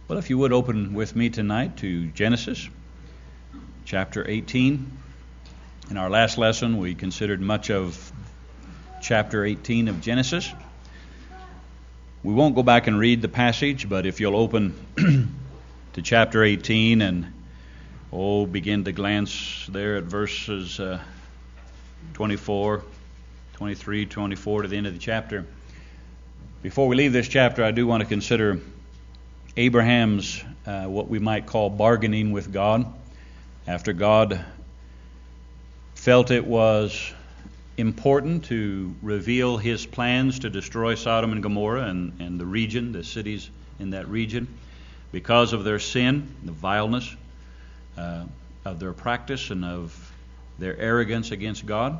Well, if you would open with me tonight to Genesis chapter 18. In our last lesson, we considered much of chapter 18 of Genesis. We won't go back and read the passage, but if you'll open to chapter 18 and begin to glance there at verses 24, 23, 24 to the end of the chapter. Before we leave this chapter, I do want to consider Abraham's what we might call bargaining with God. After God felt it was important to reveal his plans to destroy Sodom and Gomorrah and the region, the cities in that region, because of their sin, the vileness of their practice and of their arrogance against God.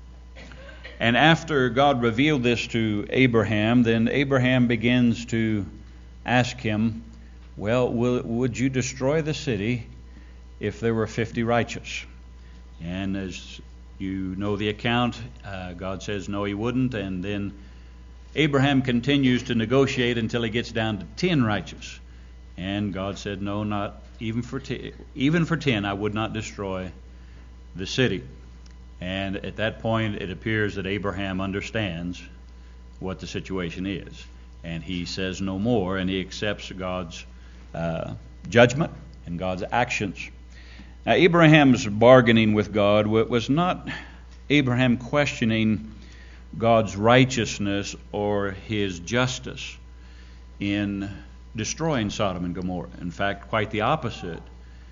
And after God revealed this to Abraham, then Abraham begins to ask him, well, would you destroy the city if there were 50 righteous? And as you know the account, God says no, he wouldn't. And then Abraham continues to negotiate until he gets down to 10 righteous. And God said, no, not even for 10, I would not destroy the city. And at that point, it appears that Abraham understands what the situation is. And he says no more, and he accepts God's judgment and God's actions. Now, Abraham's bargaining with God was not Abraham questioning God's righteousness or his justice in destroying Sodom and Gomorrah. In fact, quite the opposite.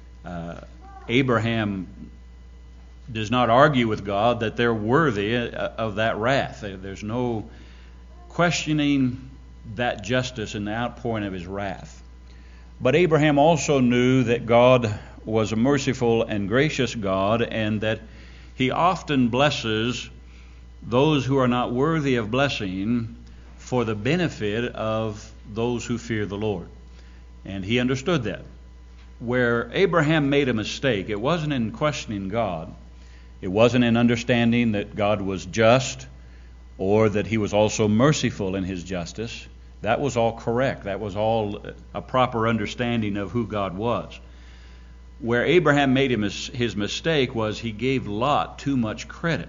Abraham does not argue with God that they're worthy of that wrath. There's no questioning that justice and the outpouring of his wrath. But Abraham also knew that God was a merciful and gracious God, and that he often blesses those who are not worthy of blessing for the benefit of those who fear the Lord. And he understood that. Where Abraham made a mistake, it wasn't in questioning God. It wasn't in understanding that God was just or that he was also merciful in his justice. That was all correct. That was all a proper understanding of who God was. Where Abraham made his mistake was he gave Lot too much credit.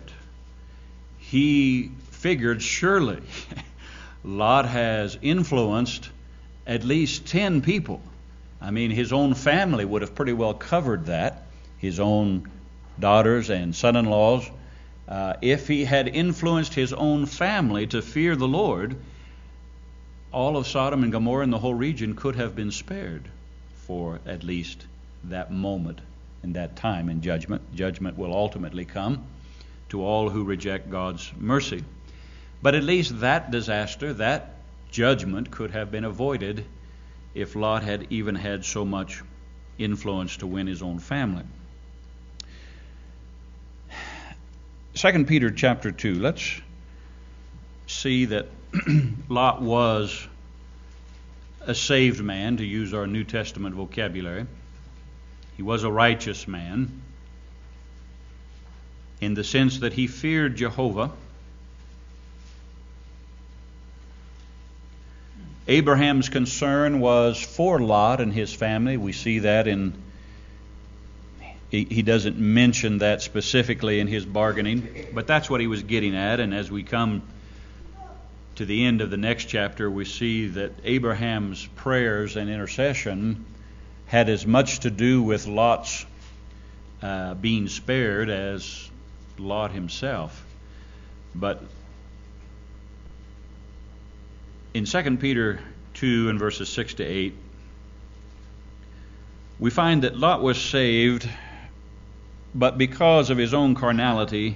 He figured surely Lot has influenced at least 10 people. I mean, his own family would have pretty well covered that, his own daughters and son-in-laws. If he had influenced his own family to fear the Lord, all of Sodom and Gomorrah and the whole region could have been spared for at least that moment and that time in judgment. Judgment will ultimately come to all who reject God's mercy. But at least that disaster, that judgment could have been avoided if Lot had even had so much influence to win his own family. 2 Peter chapter 2, let's see that Lot was a saved man, to use our New Testament vocabulary. He was a righteous man in the sense that he feared Jehovah. Abraham's concern was for Lot and his family. We see that he doesn't mention that specifically in his bargaining, but that's what he was getting at. And as we come to the end of the next chapter, we see that Abraham's prayers and intercession had as much to do with Lot's being spared as Lot himself. But in 2 Peter 2 and verses 6 to 8, we find that Lot was saved, but because of his own carnality,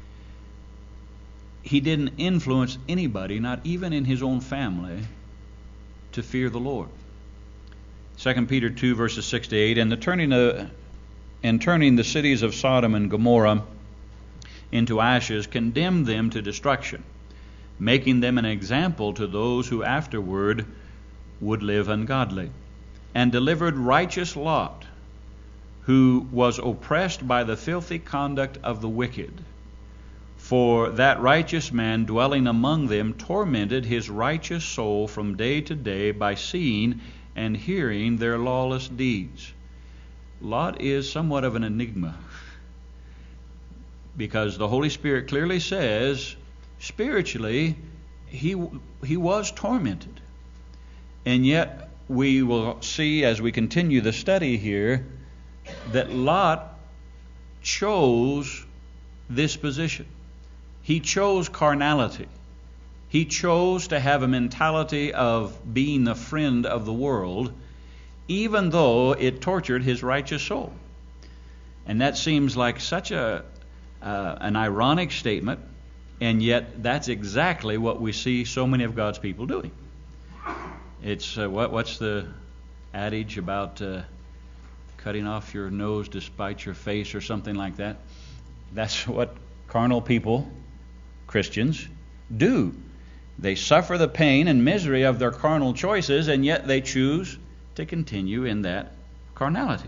he didn't influence anybody, not even in his own family, to fear the Lord. 2 Peter 2, verses 6 to 8, and turning the cities of Sodom and Gomorrah into ashes, condemned them to destruction, making them an example to those who afterward would live ungodly, and delivered righteous Lot, who was oppressed by the filthy conduct of the wicked, For that righteous man dwelling among them tormented his righteous soul from day to day by seeing and hearing their lawless deeds. Lot is somewhat of an enigma, because the Holy Spirit clearly says, spiritually, he was tormented. And yet we will see as we continue the study here that Lot chose this position. He chose carnality. He chose to have a mentality of being the friend of the world, even though it tortured his righteous soul. And that seems like such an ironic statement, and yet that's exactly what we see so many of God's people doing. It's what's the adage about cutting off your nose to spite your face, or something like that? That's what carnal people, Christians, do. They suffer the pain and misery of their carnal choices, and yet they choose to continue in that carnality.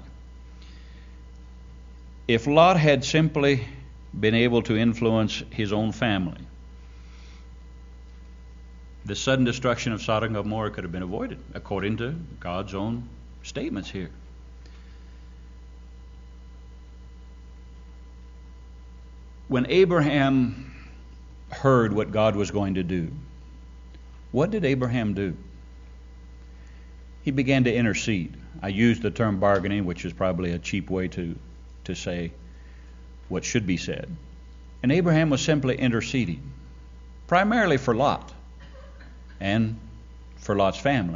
If Lot had simply been able to influence his own family, the sudden destruction of Sodom and Gomorrah could have been avoided, according to God's own statements here. When Abraham heard what God was going to do, what did Abraham do? He began to intercede. I used the term bargaining, which is probably a cheap way to say what should be said. And Abraham was simply interceding, primarily for Lot and for Lot's family.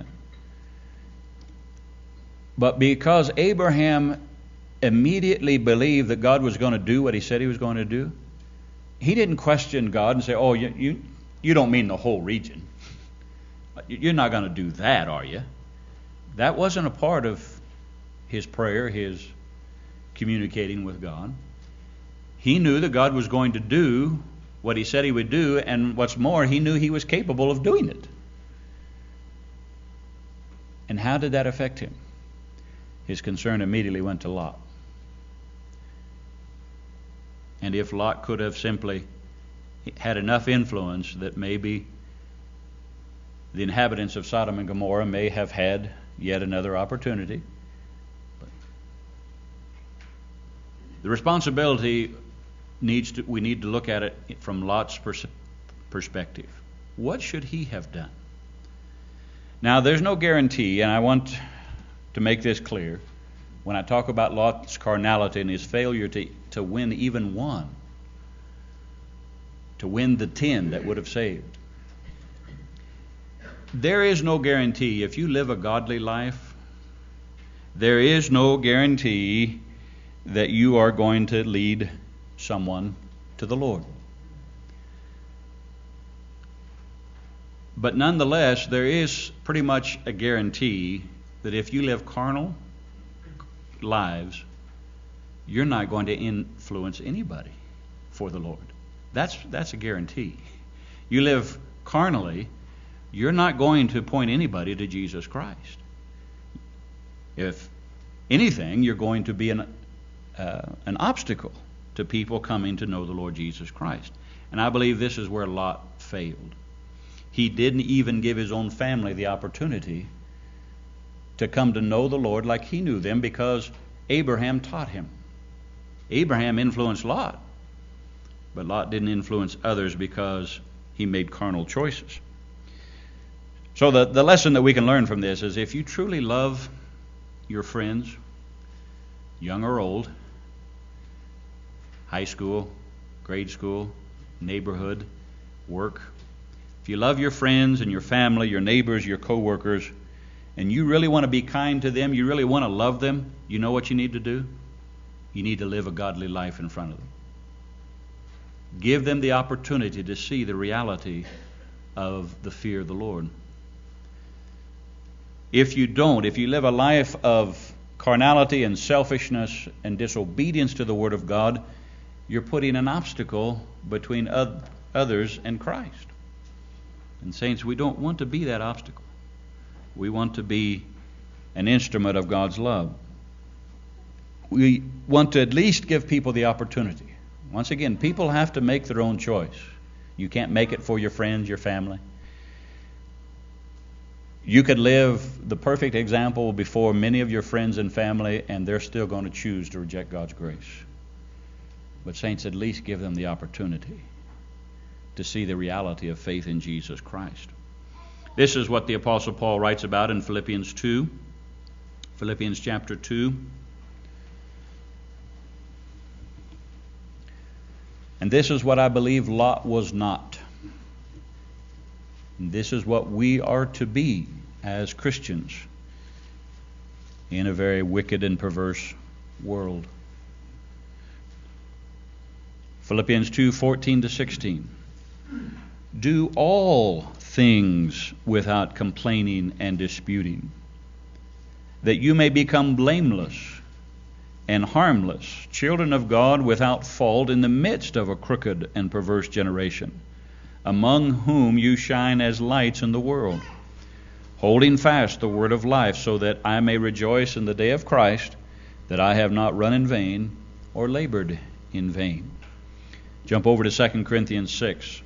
But because Abraham immediately believed that God was going to do what he said he was going to do, he didn't question God and say, oh, you don't mean the whole region. You're not going to do that, are you? That wasn't a part of his prayer, his communicating with God. He knew that God was going to do what he said he would do, and what's more, he knew he was capable of doing it. And how did that affect him? His concern immediately went to Lot. And if Lot could have simply had enough influence that maybe the inhabitants of Sodom and Gomorrah may have had yet another opportunity. But the responsibility we need to look at it from Lot's perspective. What should he have done? Now, there's no guarantee, and I want to make this clear, when I talk about Lot's carnality and his failure to win even one, to win the 10 that would have saved. There is no guarantee. If you live a godly life, there is no guarantee that you are going to lead someone to the Lord. But nonetheless, there is pretty much a guarantee that if you live carnal lives, you're not going to influence anybody for the Lord. That's a guarantee. You live carnally, you're not going to point anybody to Jesus Christ. If anything, you're going to be an obstacle to people coming to know the Lord Jesus Christ. And I believe this is where Lot failed. He didn't even give his own family the opportunity to come to know the Lord like he knew them, because Abraham taught him. Abraham influenced Lot, but Lot didn't influence others because he made carnal choices. So the lesson that we can learn from this is, if you truly love your friends, young or old, high school, grade school, neighborhood, work, if you love your friends and your family, your neighbors, your co-workers, and you really want to be kind to them, you really want to love them, you know what you need to do? You need to live a godly life in front of them. Give them the opportunity to see the reality of the fear of the Lord. If you don't, if you live a life of carnality and selfishness and disobedience to the Word of God, you're putting an obstacle between others and Christ. And saints, we don't want to be that obstacle. We want to be an instrument of God's love. We want to at least give people the opportunity. Once again, people have to make their own choice. You can't make it for your friends, your family. You could live the perfect example before many of your friends and family, and they're still going to choose to reject God's grace. But saints, at least give them the opportunity to see the reality of faith in Jesus Christ. This is what the Apostle Paul writes about in Philippians 2. Philippians chapter 2. And this is what I believe Lot was not. And this is what we are to be as Christians in a very wicked and perverse world. Philippians 2:14-16. Do all things without complaining and disputing, that you may become blameless and harmless, children of God without fault in the midst of a crooked and perverse generation, among whom you shine as lights in the world, holding fast the word of life, so that I may rejoice in the day of Christ, that I have not run in vain or labored in vain. Jump over to 2 Corinthians 6.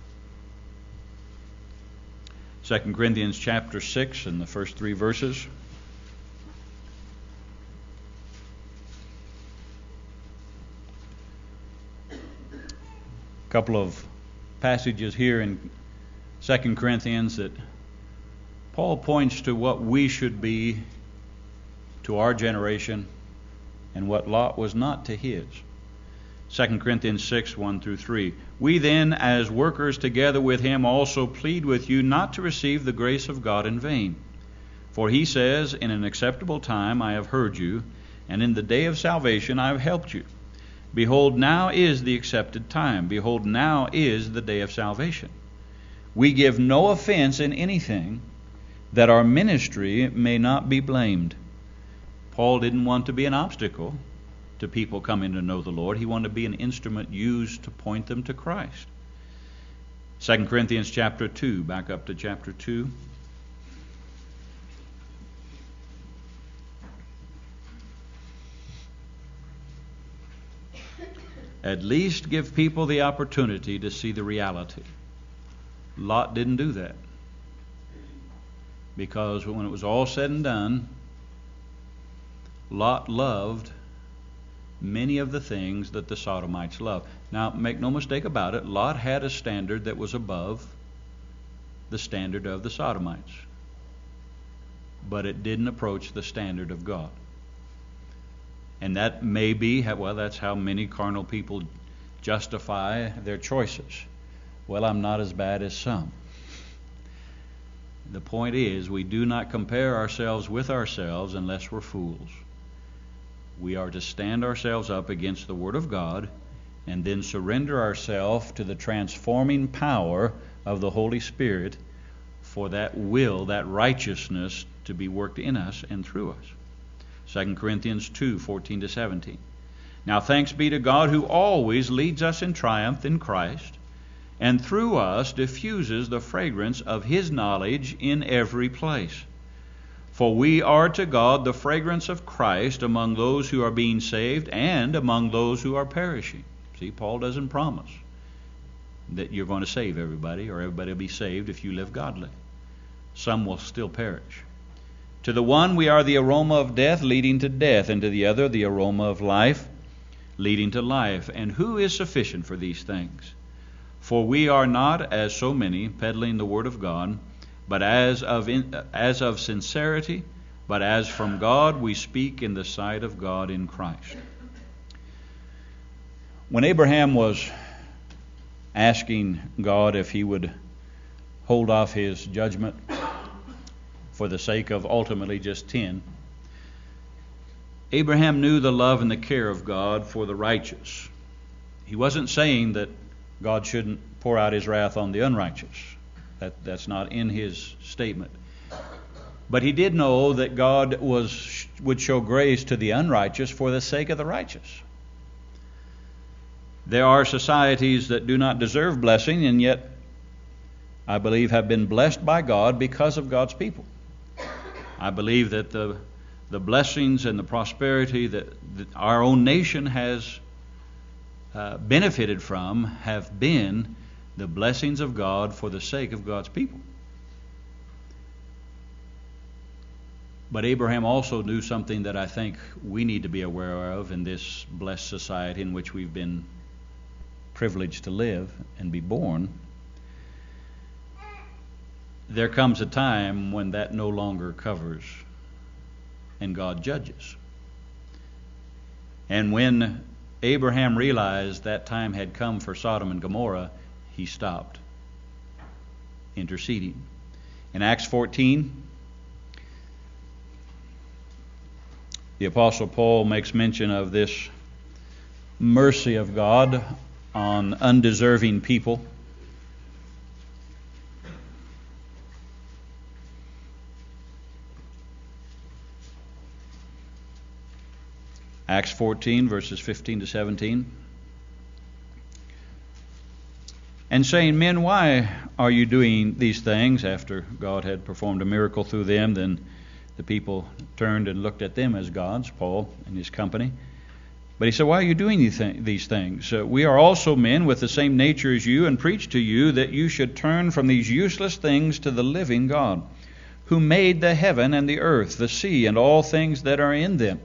2 Corinthians chapter 6 and the first 3 verses. A couple of passages here in 2 Corinthians that Paul points to what we should be to our generation and what Lot was not to his. 2 Corinthians 6, 1-3. We then, as workers together with him, also plead with you not to receive the grace of God in vain. For he says, in an acceptable time I have heard you, and in the day of salvation I have helped you. Behold, now is the accepted time. Behold, now is the day of salvation. We give no offense in anything, that our ministry may not be blamed. Paul didn't want to be an obstacle to people coming to know the Lord. He wanted to be an instrument used to point them to Christ. 2 Corinthians chapter 2, back up to chapter 2. At least give people the opportunity to see the reality. Lot didn't do that. Because when it was all said and done, Lot loved many of the things that the Sodomites loved. Now, make no mistake about it, Lot had a standard that was above the standard of the Sodomites. But it didn't approach the standard of God. And that may be, well, that's how many carnal people justify their choices. Well, I'm not as bad as some. The point is, we do not compare ourselves with ourselves unless we're fools. We are to stand ourselves up against the Word of God and then surrender ourselves to the transforming power of the Holy Spirit for that will, that righteousness to be worked in us and through us. 2 Corinthians 2, 14-17. Now thanks be to God who always leads us in triumph in Christ, and through us diffuses the fragrance of His knowledge in every place. For we are to God the fragrance of Christ among those who are being saved and among those who are perishing. See, Paul doesn't promise that you're going to save everybody or everybody will be saved if you live godly. Some will still perish. To the one we are the aroma of death leading to death, and to the other the aroma of life leading to life. And who is sufficient for these things? For we are not, as so many, peddling the word of God, but as of sincerity, but as from God we speak in the sight of God in Christ. When Abraham was asking God if he would hold off his judgment for the sake of ultimately just 10, Abraham knew the love and the care of God for the righteous. He wasn't saying that God shouldn't pour out His wrath on the unrighteous. That's not in his statement. But he did know that God would show grace to the unrighteous for the sake of the righteous. There are societies that do not deserve blessing, and yet I believe have been blessed by God because of God's people. I believe that the blessings and the prosperity that our own nation has benefited from have been the blessings of God for the sake of God's people. But Abraham also knew something that I think we need to be aware of in this blessed society in which we've been privileged to live and be born. There comes a time when that no longer covers and God judges. And when Abraham realized that time had come for Sodom and Gomorrah, he stopped interceding. In Acts 14, the Apostle Paul makes mention of this mercy of God on undeserving people. Acts 14, verses 15 to 17. And saying, Men, why are you doing these things? After God had performed a miracle through them, then the people turned and looked at them as gods, Paul and his company. But he said, Why are you doing these things? We are also men with the same nature as you, and preach to you that you should turn from these useless things to the living God, who made the heaven and the earth, the sea, and all things that are in them,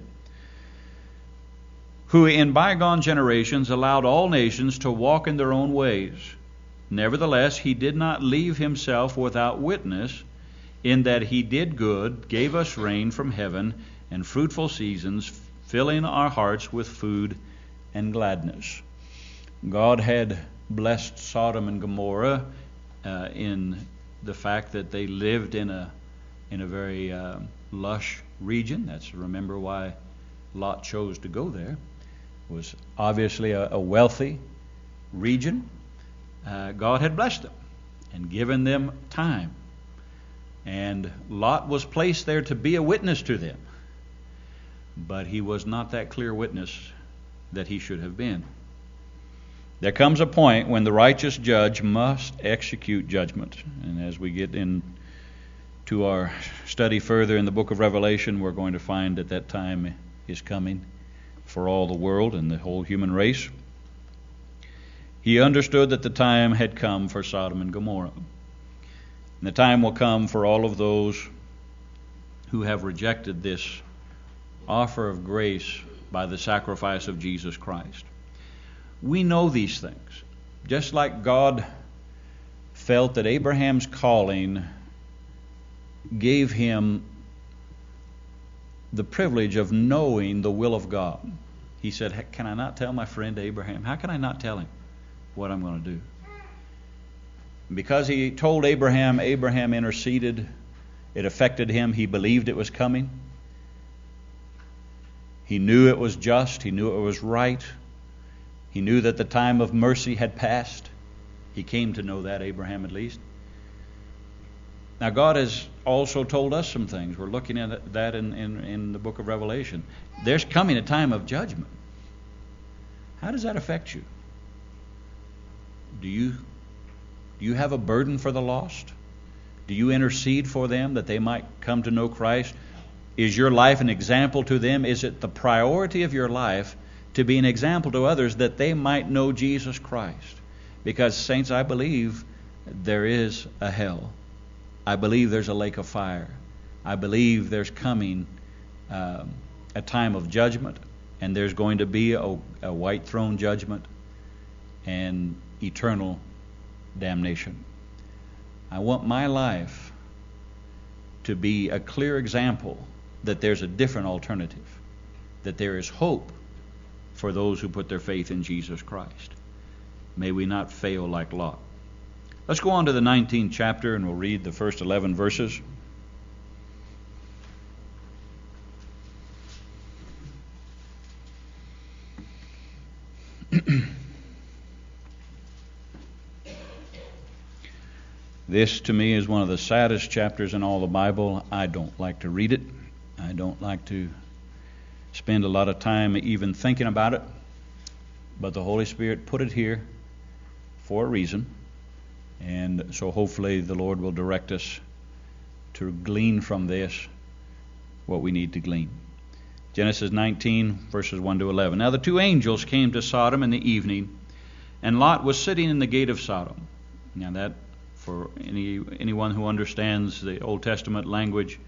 who in bygone generations allowed all nations to walk in their own ways. Nevertheless, he did not leave himself without witness, in that he did good, gave us rain from heaven, and fruitful seasons, filling our hearts with food and gladness. God had blessed Sodom and Gomorrah in the fact that they lived in a very lush region. That's, remember, why Lot chose to go there. It was obviously a wealthy region. God had blessed them and given them time. And Lot was placed there to be a witness to them. But he was not that clear witness that he should have been. There comes a point when the righteous judge must execute judgment. And as we get into our study further in the book of Revelation, we're going to find that time is coming for all the world and the whole human race. He understood that the time had come for Sodom and Gomorrah. And the time will come for all of those who have rejected this offer of grace by the sacrifice of Jesus Christ. We know these things. Just like God felt that Abraham's calling gave him the privilege of knowing the will of God. He said, Can I not tell my friend Abraham? How can I not tell him what I'm going to do? Because he told Abraham, Abraham interceded. It affected him. He believed it was coming. He knew it was just. He knew it was right. He knew that the time of mercy had passed. He came to know that, Abraham at least. Now, God has also told us some things. We're looking at that in the book of Revelation. There's coming a time of judgment. How does that affect you? Do you have a burden for the lost? Do you intercede for them that they might come to know Christ? Is your life an example to them? Is it the priority of your life to be an example to others that they might know Jesus Christ? Because, saints, I believe there is a hell. I believe there's a lake of fire. I believe there's coming a time of judgment, and there's going to be a white throne judgment and eternal damnation. I want my life to be a clear example that there's a different alternative, that there is hope for those who put their faith in Jesus Christ. May we not fail like Lot. Let's go on to the 19th chapter, and we'll read the first 11 verses. This, to me, is one of the saddest chapters in all the Bible. I don't like to read it. I don't like to spend a lot of time even thinking about it. But the Holy Spirit put it here for a reason. And so hopefully the Lord will direct us to glean from this what we need to glean. Genesis 19, verses 1 to 11. Now the two angels came to Sodom in the evening, and Lot was sitting in the gate of Sodom. Now that, for anyone who understands the Old Testament language,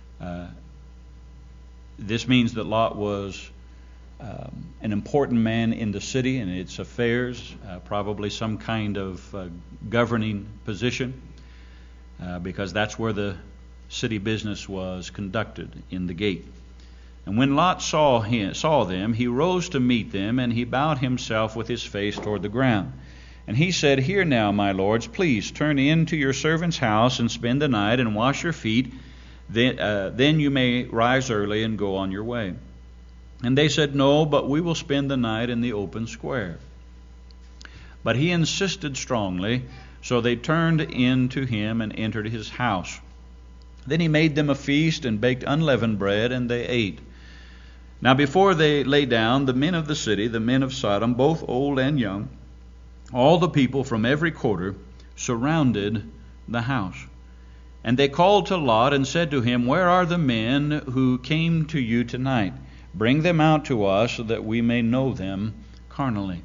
this means that Lot was an important man in the city and its affairs, probably some kind of governing position, because that's where the city business was conducted, in the gate. And when Lot saw them, he rose to meet them, and he bowed himself with his face toward the ground. And he said, "Here now, my lords, please turn into your servant's house and spend the night and wash your feet. Then you may rise early and go on your way." And they said, "No, but we will spend the night in the open square." But he insisted strongly, so they turned in to him and entered his house. Then he made them a feast and baked unleavened bread, and they ate. Now before they lay down, the men of the city, the men of Sodom, both old and young, all the people from every quarter, surrounded the house. And they called to Lot and said to him, "Where are the men who came to you tonight? Bring them out to us, so that we may know them carnally."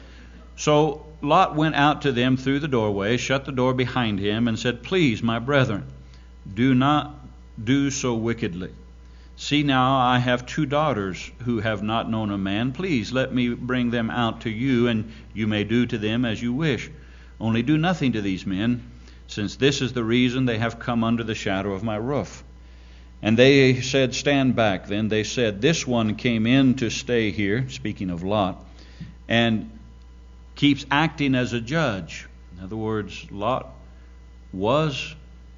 So Lot went out to them through the doorway, shut the door behind him, and said, "Please, my brethren, do not do so wickedly. See now, I have 2 daughters who have not known a man. Please let me bring them out to you, and you may do to them as you wish. Only do nothing to these men, since this is the reason they have come under the shadow of my roof." And they said, "Stand back." Then they said, "This one came in to stay here," speaking of Lot, "and keeps acting as a judge." In other words, Lot was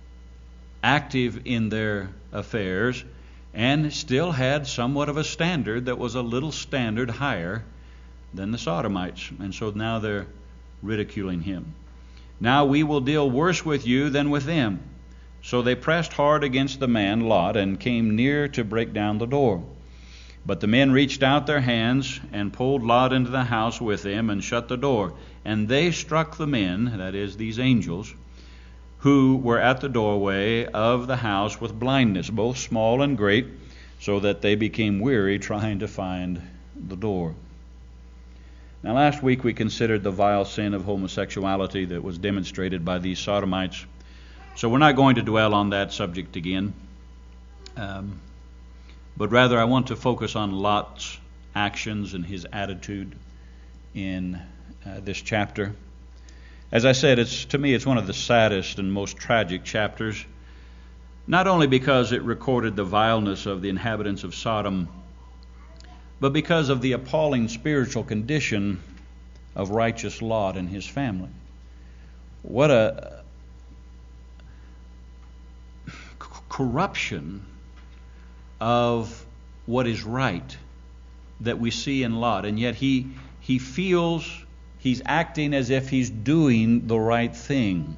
active in their affairs and still had somewhat of a standard that was a little standard higher than the Sodomites. And so now they're ridiculing him. "Now we will deal worse with you than with them." So they pressed hard against the man Lot and came near to break down the door. But the men reached out their hands and pulled Lot into the house with them and shut the door. And they struck the men, that is, these angels, who were at the doorway of the house with blindness, both small and great, so that they became weary trying to find the door. Now last week we considered the vile sin of homosexuality that was demonstrated by these Sodomites. So we're not going to dwell on that subject again. But rather I want to focus on Lot's actions and his attitude in this chapter. As I said, to me it's one of the saddest and most tragic chapters, not only because it recorded the vileness of the inhabitants of Sodom, but because of the appalling spiritual condition of righteous Lot and his family. What a corruption of what is right that we see in Lot, and yet he feels he's acting as if he's doing the right thing.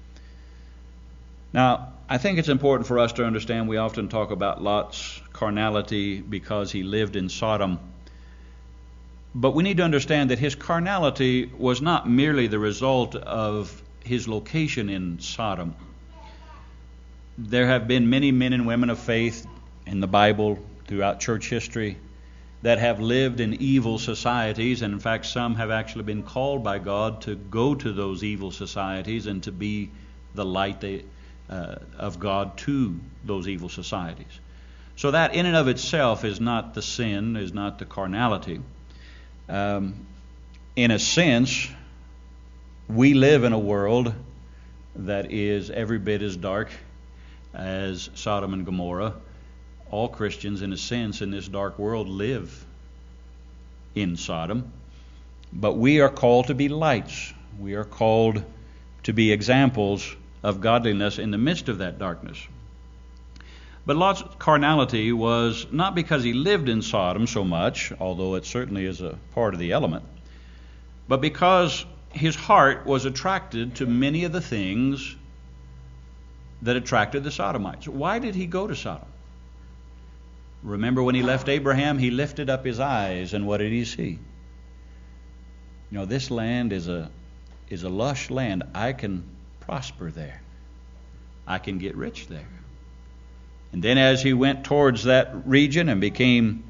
Now, I think it's important for us to understand we often talk about Lot's carnality because he lived in Sodom. But we need to understand that his carnality was not merely the result of his location in Sodom. There have been many men and women of faith in the Bible throughout church history that have lived in evil societies, and in fact some have actually been called by God to go to those evil societies and to be the light of God to those evil societies. So that in and of itself is not the sin, is not the carnality. In a sense, we live in a world that is every bit as dark as Sodom and Gomorrah. All Christians, in a sense, in this dark world live in Sodom. But we are called to be lights. We are called to be examples of godliness in the midst of that darkness. But Lot's carnality was not because he lived in Sodom so much, although it certainly is a part of the element, but because his heart was attracted to many of the things that attracted the Sodomites. Why did he go to Sodom? Remember when he left Abraham, he lifted up his eyes, and what did he see? You know, this land is a lush land. I can prosper there. I can get rich there. And then as he went towards that region and became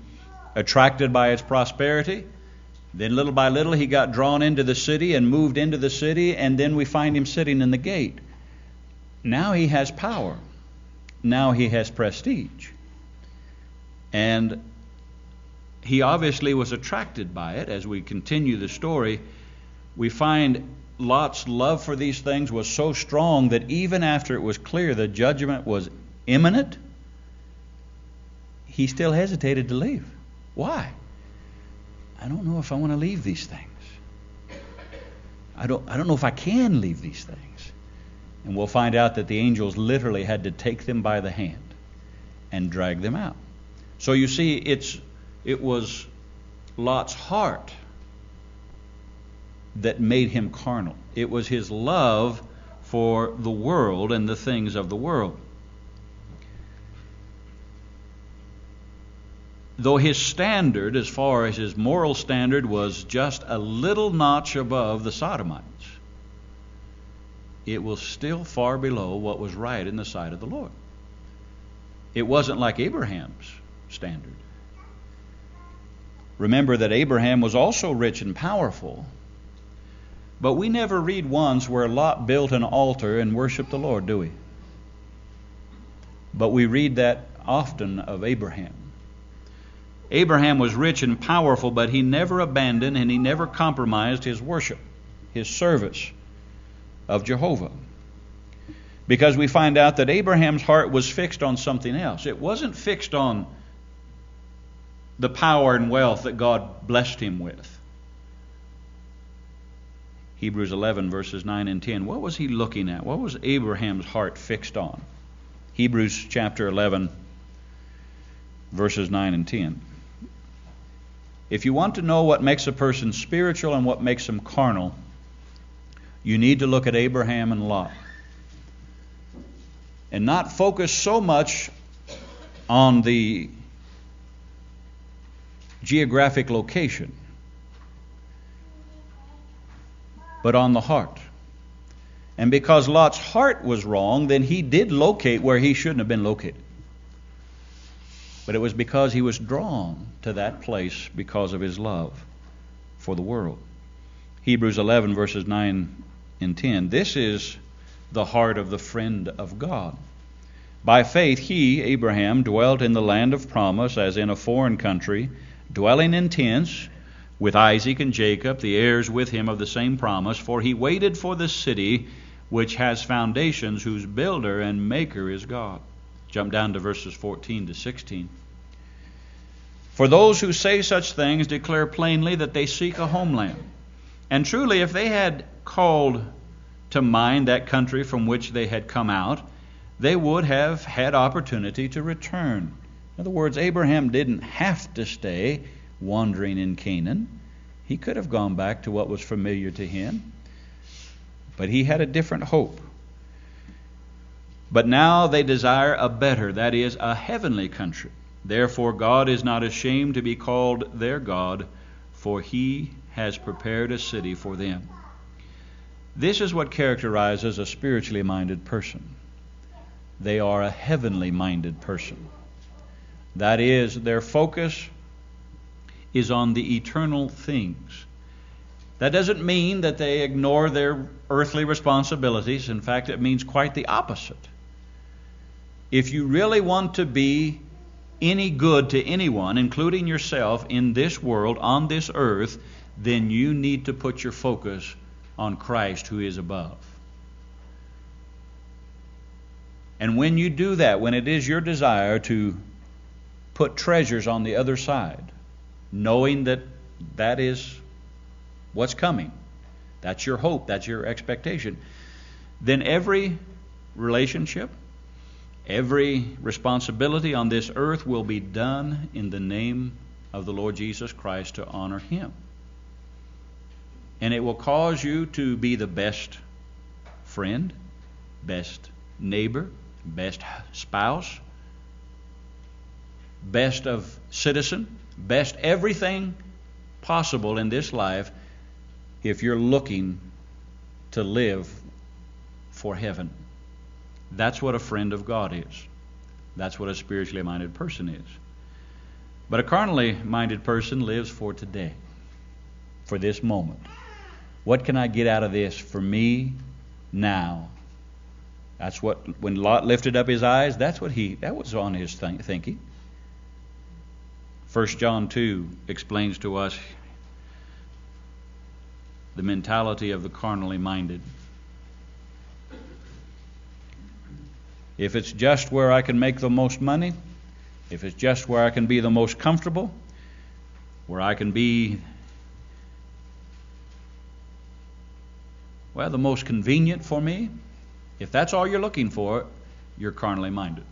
attracted by its prosperity. Then little by little he got drawn into the city and moved into the city, and then we find him sitting in the gate. Now he has power. Now he has prestige. And he obviously was attracted by it. As we continue the story, we find Lot's love for these things was so strong that even after it was clear the judgment was imminent, he still hesitated to leave. Why? I don't know if I want to leave these things. I don't know if I can leave these things. And we'll find out that the angels literally had to take them by the hand and drag them out. So you see, it was Lot's heart that made him carnal. It was his love for the world and the things of the world. Though his standard, as far as his moral standard, was just a little notch above the Sodomites, it was still far below what was right in the sight of the Lord. It wasn't like Abraham's standard. Remember that Abraham was also rich and powerful, but we never read once where Lot built an altar and worshiped the Lord, do we? But we read that often of Abraham. Abraham was rich and powerful, but he never abandoned and he never compromised his worship, his service of Jehovah. Because we find out that Abraham's heart was fixed on something else. It wasn't fixed on the power and wealth that God blessed him with. Hebrews 11 verses 9 and 10. What was he looking at? What was Abraham's heart fixed on? Hebrews chapter 11 verses 9 and 10. If you want to know what makes a person spiritual and what makes them carnal, you need to look at Abraham and Lot. And not focus so much on the geographic location, but on the heart. And because Lot's heart was wrong, then he did locate where he shouldn't have been located. But it was because he was drawn to that place because of his love for the world. Hebrews 11 verses 9 and 10. This is the heart of the friend of God. By faith he, Abraham, dwelt in the land of promise as in a foreign country, dwelling in tents with Isaac and Jacob, the heirs with him of the same promise, for he waited for the city which has foundations, whose builder and maker is God. Jump down to verses 14 to 16. For those who say such things declare plainly that they seek a homeland. And truly, if they had called to mind that country from which they had come out, they would have had opportunity to return. In other words, Abraham didn't have to stay wandering in Canaan. He could have gone back to what was familiar to him. But he had a different hope. But now they desire a better, that is, a heavenly country. Therefore God is not ashamed to be called their God, for he has prepared a city for them. This is what characterizes a spiritually minded person. They are a heavenly minded person. That is, their focus is on the eternal things. That doesn't mean that they ignore their earthly responsibilities. In fact, it means quite the opposite. If you really want to be any good to anyone, including yourself, in this world, on this earth, then you need to put your focus on Christ who is above. And when you do that, when it is your desire to put treasures on the other side, knowing that that is what's coming, that's your hope, that's your expectation, then every relationship, every responsibility on this earth will be done in the name of the Lord Jesus Christ to honor Him. And it will cause you to be the best friend, best neighbor, best spouse, best of citizen, best everything possible in this life if you're looking to live for heaven. That's what a friend of God is. That's what a spiritually minded person is. But a carnally minded person lives for today, for this moment. What can I get out of this for me now? That's what, when Lot lifted up his eyes, that was on his thinking. 1 John 2 explains to us the mentality of the carnally minded. If it's just where I can make the most money, if it's just where I can be the most comfortable, where I can be, well, the most convenient for me, if that's all you're looking for, you're carnally minded.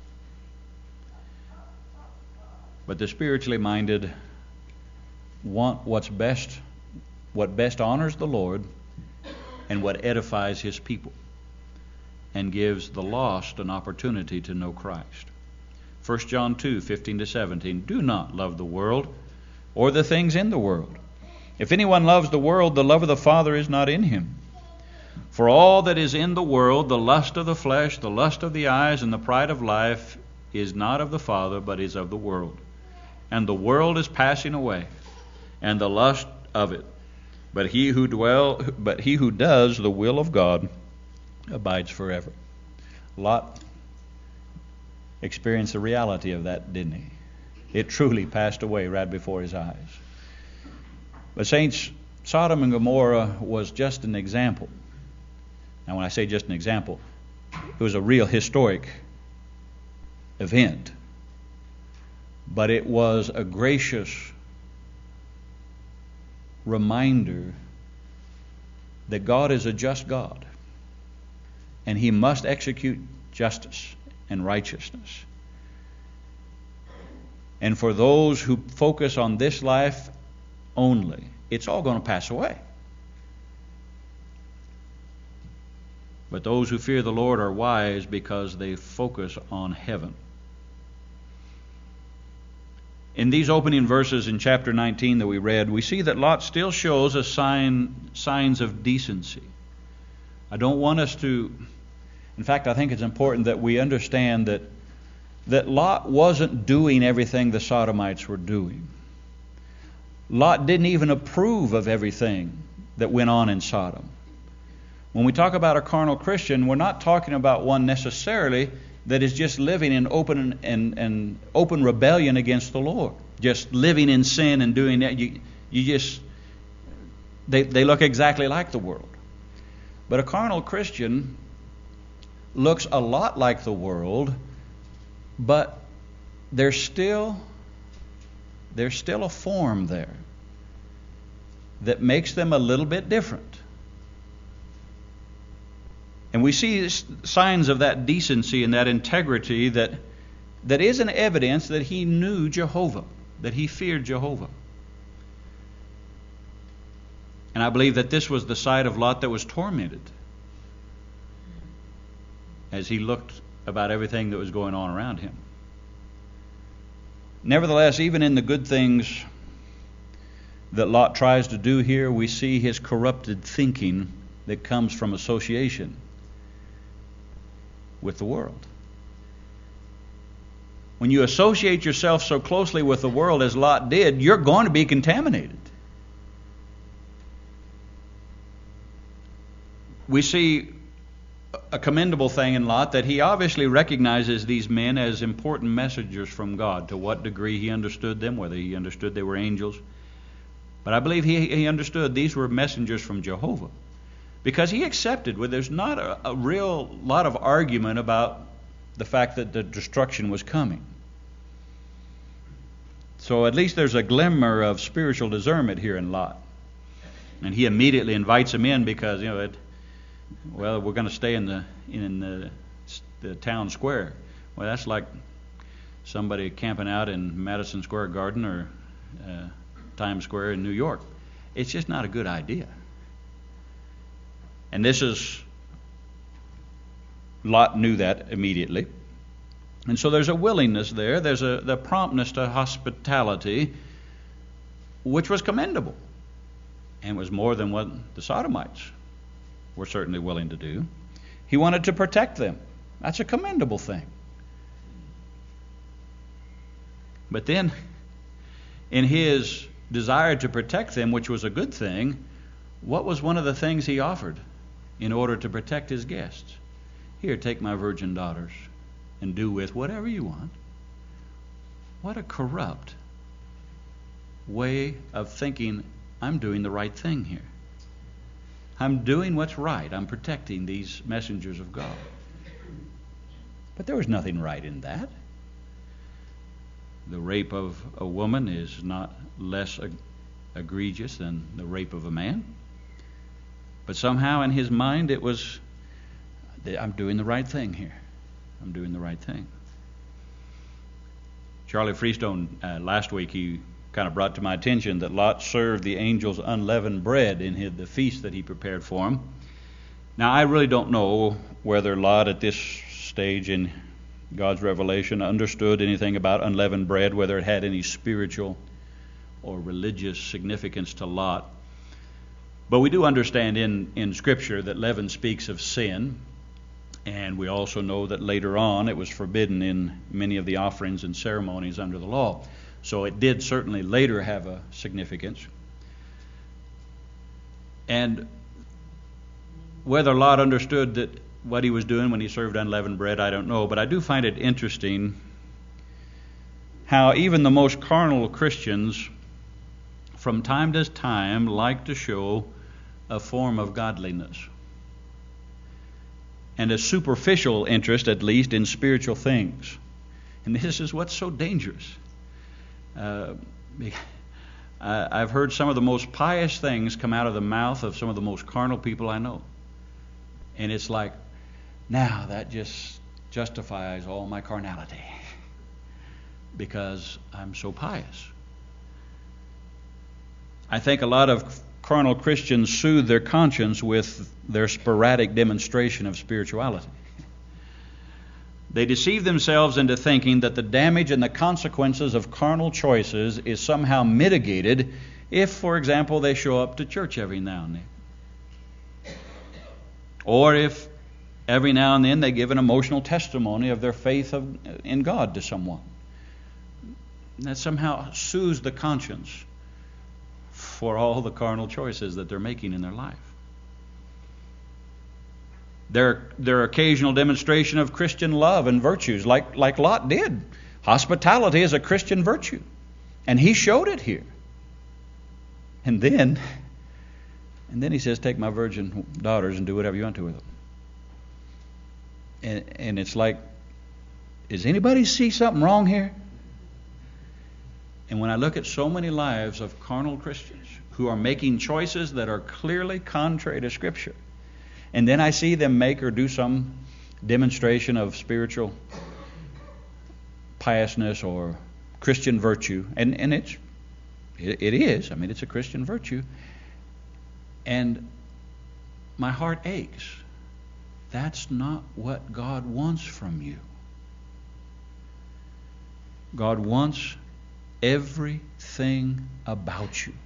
But the spiritually minded want what's best, what best honors the Lord and what edifies His people and gives the lost an opportunity to know Christ. 1 John 2, 15-17, do not love the world or the things in the world. If anyone loves the world, the love of the Father is not in him. For all that is in the world, the lust of the flesh, the lust of the eyes, and the pride of life, is not of the Father, but is of the world. And the world is passing away, and the lust of it. But he who does the will of God abides forever. Lot experienced the reality of that, didn't he? It truly passed away right before his eyes. But saints, Sodom and Gomorrah was just an example. Now, when I say just an example, it was a real historic event. But it was a gracious reminder that God is a just God, and He must execute justice and righteousness. And for those who focus on this life only, it's all going to pass away. But those who fear the Lord are wise because they focus on heaven. In these opening verses in chapter 19 that we read, we see that Lot still shows a signs of decency. I don't want us to... In fact, I think it's important that we understand that Lot wasn't doing everything the Sodomites were doing. Lot didn't even approve of everything that went on in Sodom. When we talk about a carnal Christian, we're not talking about one necessarily that is just living in open rebellion against the Lord, just living in sin and doing that. They look exactly like the world. But a carnal Christian looks a lot like the world, but there's still a form there that makes them a little bit different. And we see signs of that decency and that integrity that is an evidence that he knew Jehovah, that he feared Jehovah. And I believe that this was the side of Lot that was tormented as he looked about everything that was going on around him. Nevertheless, even in the good things that Lot tries to do here, we see his corrupted thinking that comes from association with the world. When you associate yourself so closely with the world as Lot did, you're going to be contaminated. We see a commendable thing in Lot that he obviously recognizes these men as important messengers from God. To what degree he understood them, whether he understood they were angels. But I believe he understood these were messengers from Jehovah. Because he accepted, there's not a real lot of argument about the fact that the destruction was coming. So at least there's a glimmer of spiritual discernment here in Lot. And he immediately invites him in because, we're going to stay in the town square. Well, that's like somebody camping out in Madison Square Garden or Times Square in New York. It's just not a good idea. And Lot knew that immediately. And so there's a willingness there. There's the promptness to hospitality, which was commendable. And was more than what the Sodomites were certainly willing to do. He wanted to protect them. That's a commendable thing. But then in his desire to protect them, which was a good thing, what was one of the things he offered in order to protect his guests? Here, take my virgin daughters and do with whatever you want. What a corrupt way of thinking. I'm doing the right thing here. I'm doing what's right. I'm protecting these messengers of God. But there was nothing right in that. The rape of a woman is not less egregious than the rape of a man. But somehow in his mind it was, I'm doing the right thing here. I'm doing the right thing. Charlie Freestone, last week, he kind of brought to my attention that Lot served the angels unleavened bread in the feast that he prepared for them. Now, I really don't know whether Lot at this stage in God's revelation understood anything about unleavened bread, whether it had any spiritual or religious significance to Lot. But we do understand in Scripture that leaven speaks of sin, and we also know that later on it was forbidden in many of the offerings and ceremonies under the law. So it did certainly later have a significance. And whether Lot understood that what he was doing when he served unleavened bread, I don't know. But I do find it interesting how even the most carnal Christians from time to time like to show a form of godliness and a superficial interest, at least, in spiritual things. And this is what's so dangerous. I've heard some of the most pious things come out of the mouth of some of the most carnal people I know. And it's like, now that just justifies all my carnality because I'm so pious. I think a lot of carnal Christians soothe their conscience with their sporadic demonstration of spirituality. They deceive themselves into thinking that the damage and the consequences of carnal choices is somehow mitigated if, for example, they show up to church every now and then. Or if every now and then they give an emotional testimony of their faith in God to someone. That somehow soothes the conscience for all the carnal choices that they're making in their life. Their occasional demonstration of Christian love and virtues, like Lot did. Hospitality is a Christian virtue, and he showed it here. And then he says, take my virgin daughters and do whatever you want to with them. And it's like, does anybody see something wrong here? And when I look at so many lives of carnal Christians who are making choices that are clearly contrary to Scripture, and then I see them make or do some demonstration of spiritual piousness or Christian virtue, and it is. I mean, it's a Christian virtue. And my heart aches. That's not what God wants from you. God wants everything about you.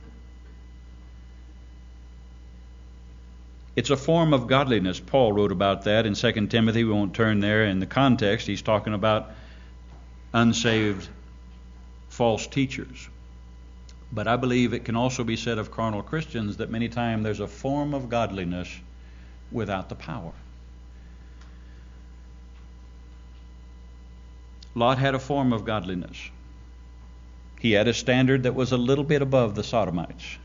It's a form of godliness. Paul wrote about that in 2 Timothy. We won't turn there. In the context, he's talking about unsaved false teachers. But I believe it can also be said of carnal Christians that many times there's a form of godliness without the power. Lot had a form of godliness. He had a standard that was a little bit above the Sodomites.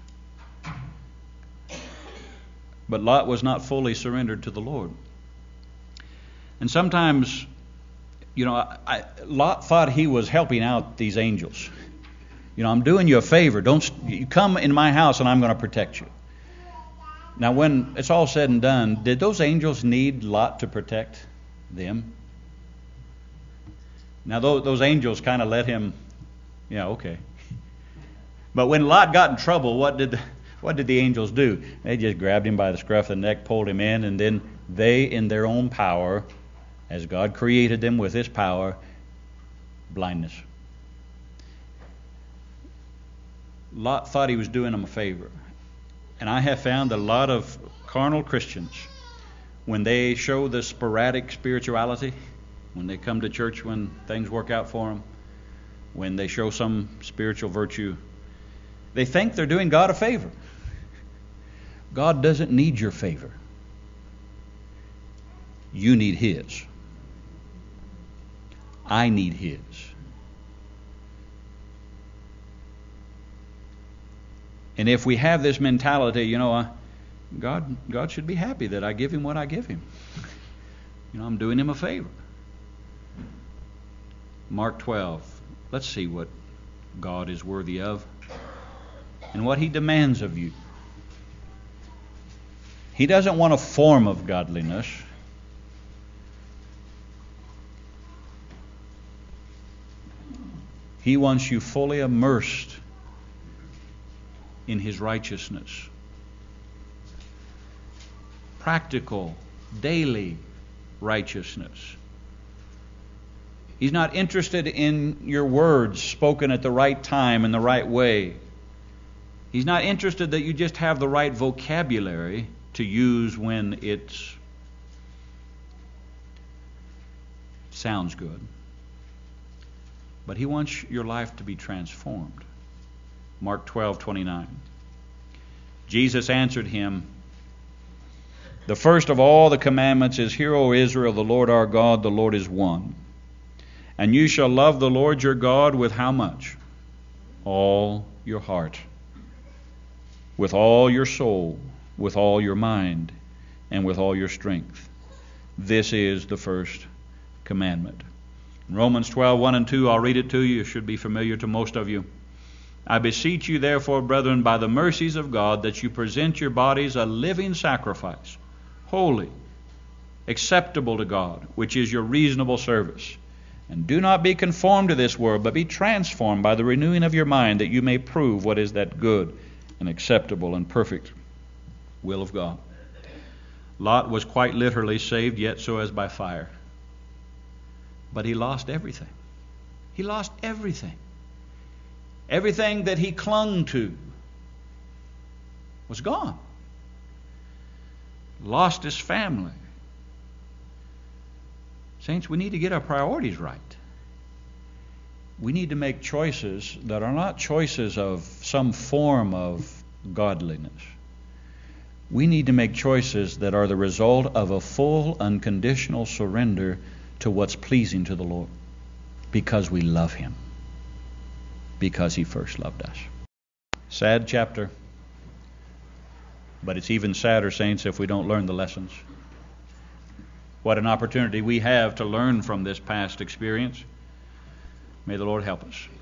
But Lot was not fully surrendered to the Lord. And sometimes, Lot thought he was helping out these angels. I'm doing you a favor. You come in my house and I'm going to protect you. Now, when it's all said and done, did those angels need Lot to protect them? Now, those angels kind of let him, okay. But when Lot got in trouble, what did the angels do? They just grabbed him by the scruff of the neck, pulled him in, and then they, in their own power, as God created them with His power, blindness. Lot thought he was doing them a favor. And I have found that a lot of carnal Christians, when they show the sporadic spirituality, when they come to church when things work out for them, when they show some spiritual virtue, They think they're doing God a favor. God doesn't need your favor. You need His. I need His. And if we have this mentality, God should be happy that I give Him what I give Him. I'm doing Him a favor. Mark 12. Let's see what God is worthy of and what He demands of you. He doesn't want a form of godliness. He wants you fully immersed in His righteousness. Practical, daily righteousness. He's not interested in your words spoken at the right time and the right way. He's not interested that you just have the right vocabulary to use when it sounds good. But He wants your life to be transformed. Mark 12:29. Jesus answered him, "The first of all the commandments is, Hear, O Israel, the Lord our God, the Lord is one. And you shall love the Lord your God with how much? All your heart, with all your soul, with all your mind, and with all your strength. This is the first commandment." In Romans 12:1 and 2, I'll read it to you. It should be familiar to most of you. "I beseech you, therefore, brethren, by the mercies of God, that you present your bodies a living sacrifice, holy, acceptable to God, which is your reasonable service. And do not be conformed to this world, but be transformed by the renewing of your mind, that you may prove what is that good and acceptable and perfect will of God." Lot was quite literally saved, yet so as by fire. But he lost everything. He lost everything. Everything that he clung to was gone. Lost his family. Saints, we need to get our priorities right. We need to make choices that are not choices of some form of godliness. We need to make choices that are the result of a full, unconditional surrender to what's pleasing to the Lord, because we love Him, because He first loved us. Sad chapter, but it's even sadder, saints, if we don't learn the lessons. What an opportunity we have to learn from this past experience. May the Lord help us.